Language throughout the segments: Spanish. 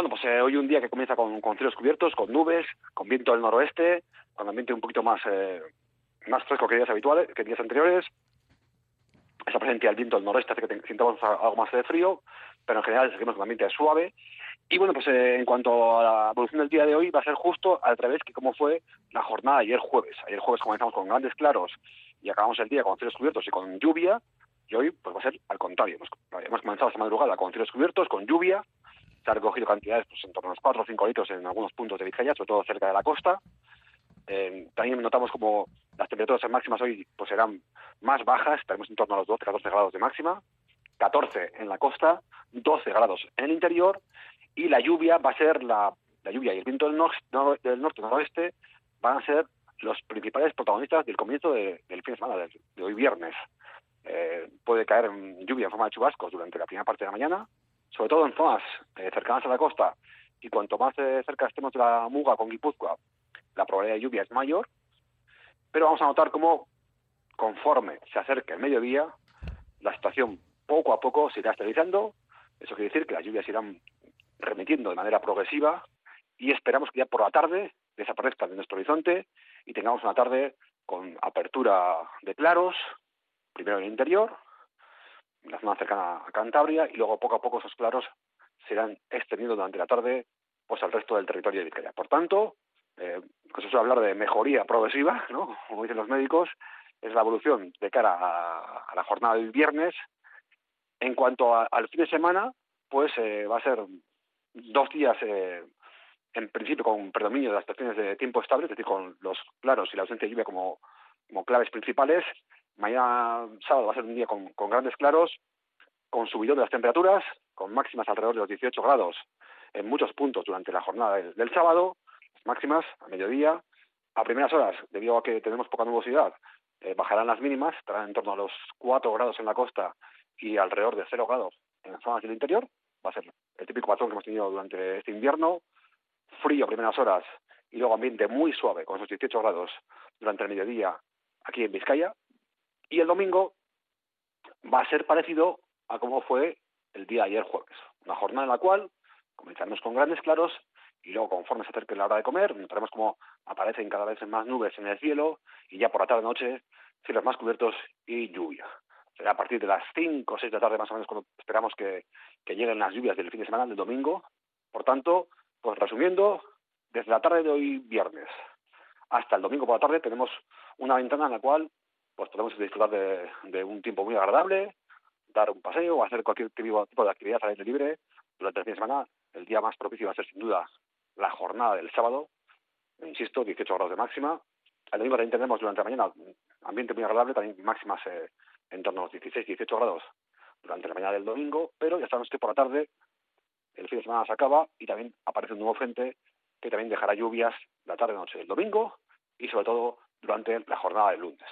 Bueno, pues hoy un día que comienza con cielos cubiertos, con nubes, con viento del noroeste, con ambiente un poquito más fresco que días habituales, que días anteriores. Esa presencia del viento del noroeste hace que sintamos algo más de frío, pero en general seguimos con un ambiente suave. Y bueno, pues en cuanto a la evolución del día de hoy, va a ser justo al revés que como fue la jornada de ayer jueves. Ayer jueves comenzamos con grandes claros y acabamos el día con cielos cubiertos y con lluvia, y hoy pues va a ser al contrario. Hemos comenzado esta madrugada con cielos cubiertos, con lluvia. Se han recogido cantidades pues, en torno a los 4 o 5 litros en algunos puntos de Vizcaya, sobre todo cerca de la costa. También notamos como las temperaturas máximas hoy pues serán más bajas, estaremos en torno a los 12-14 grados de máxima, 14 en la costa, 12 grados en el interior, y la lluvia va a ser la lluvia y el viento del norte-noroeste van a ser los principales protagonistas del comienzo del fin de semana, de hoy viernes. Puede caer lluvia en forma de chubascos durante la primera parte de la mañana, sobre todo en zonas cercanas a la costa, y cuanto más cerca estemos de la Muga con Guipúzcoa, la probabilidad de lluvia es mayor, pero vamos a notar cómo conforme se acerque el mediodía, la situación poco a poco se irá estabilizando. Eso quiere decir que las lluvias irán remitiendo de manera progresiva y esperamos que ya por la tarde desaparezcan de nuestro horizonte y tengamos una tarde con apertura de claros, primero en el interior, en la zona cercana a Cantabria, y luego poco a poco esos claros se irán extendiendo durante la tarde pues al resto del territorio de Vizcaya. Por tanto, pues se suele hablar de mejoría progresiva, ¿no? Como dicen los médicos, es la evolución de cara a la jornada del viernes. En cuanto al fin de semana, pues va a ser 2 días, en principio, con predominio de las estaciones de tiempo estable, es decir, con los claros y la ausencia de lluvia como claves principales. Mañana sábado va a ser un día con grandes claros, con subidón de las temperaturas, con máximas alrededor de los 18 grados en muchos puntos durante la jornada del sábado, máximas a mediodía. A primeras horas, debido a que tenemos poca nubosidad, bajarán las mínimas, estarán en torno a los 4 grados en la costa y alrededor de 0 grados en zonas del interior. Va a ser el típico patrón que hemos tenido durante este invierno. Frío a primeras horas y luego ambiente muy suave con esos 18 grados durante el mediodía aquí en Vizcaya. Y el domingo va a ser parecido a como fue el día de ayer jueves. Una jornada en la cual comenzaremos con grandes claros y luego, conforme se acerque la hora de comer, notaremos cómo aparecen cada vez más nubes en el cielo y ya por la tarde-noche cielos más cubiertos y lluvia. Será a partir de las 5 o 6 de la tarde más o menos cuando esperamos que lleguen las lluvias del fin de semana, del domingo. Por tanto, pues resumiendo, desde la tarde de hoy viernes hasta el domingo por la tarde tenemos una ventana en la cual pues podemos disfrutar de un tiempo muy agradable, dar un paseo o hacer cualquier tipo de actividad al aire libre durante el fin de semana. El día más propicio va a ser sin duda la jornada del sábado, insisto, 18 grados de máxima. El domingo también tendremos durante la mañana ambiente muy agradable, también máximas en torno a los 16-18 grados durante la mañana del domingo, pero ya sabemos que por la tarde el fin de semana se acaba y también aparece un nuevo frente que también dejará lluvias la tarde-noche del domingo y sobre todo durante la jornada del lunes.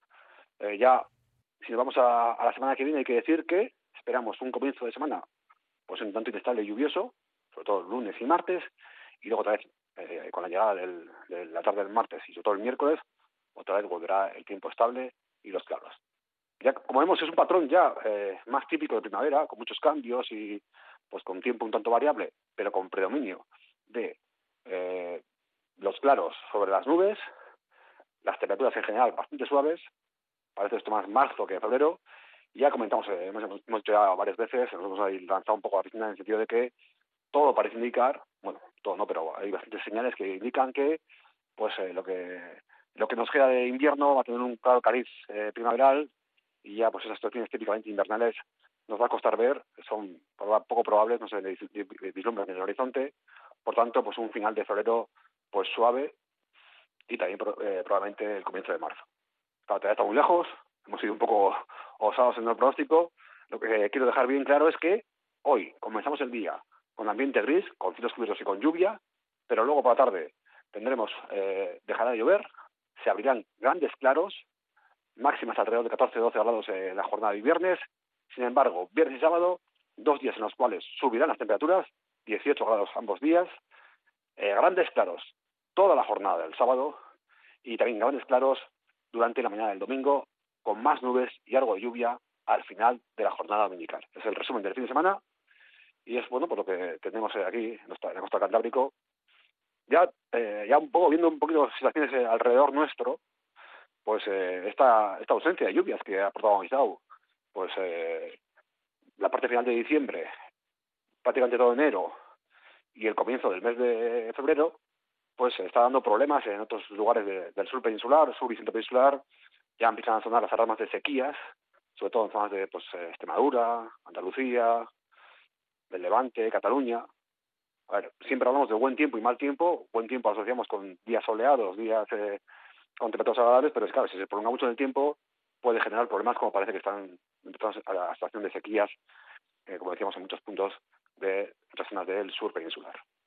Ya, si nos vamos a la semana que viene, hay que decir que esperamos un comienzo de semana pues un tanto inestable y lluvioso, sobre todo lunes y martes, y luego otra vez, con la llegada de la tarde del martes y sobre todo el miércoles, otra vez volverá el tiempo estable y los claros. Ya, como vemos, es un patrón ya más típico de primavera, con muchos cambios y pues con tiempo un tanto variable, pero con predominio de los claros sobre las nubes, las temperaturas en general bastante suaves, parece esto más marzo que febrero. Y ya comentamos, hemos dicho ya varias veces, nos hemos ahí lanzado un poco a la piscina en el sentido de que todo parece indicar, bueno, todo no, pero hay bastantes señales que indican que pues lo que nos queda de invierno va a tener un claro cariz primaveral, y ya pues esas situaciones típicamente invernales nos va a costar ver, son poco probables, no se vislumbran en el horizonte. Por tanto, pues un final de febrero pues suave y también probablemente el comienzo de marzo. Claro, todavía está muy lejos, hemos sido un poco osados en el pronóstico. Lo que quiero dejar bien claro es que hoy comenzamos el día con ambiente gris, con cielos cubiertos y con lluvia, pero luego por la tarde tendremos, dejará de llover, se abrirán grandes claros, máximas alrededor de 14-12 grados en la jornada de viernes. Sin embargo, viernes y sábado, 2 días en los cuales subirán las temperaturas, 18 grados ambos días, grandes claros toda la jornada del sábado y también grandes claros durante la mañana del domingo, con más nubes y algo de lluvia al final de la jornada dominical. Es el resumen del fin de semana y es bueno por lo que tenemos aquí en la costa del Cantábrico. Ya un poco viendo un poquito las situaciones alrededor nuestro, pues esta ausencia de lluvias que ha protagonizado pues la parte final de diciembre, prácticamente todo enero y el comienzo del mes de febrero, pues está dando problemas en otros lugares del sur peninsular, sur y centro peninsular. Ya empiezan a sonar las alarmas de sequías, sobre todo en zonas de pues, Extremadura, Andalucía, del Levante, Cataluña. A ver, siempre hablamos de buen tiempo y mal tiempo. Buen tiempo asociamos con días soleados, días con temperaturas agradables, pero es claro, si se prolonga mucho en el tiempo, puede generar problemas como parece que están empezando a la situación de sequías, como decíamos en muchos puntos de otras zonas del sur peninsular.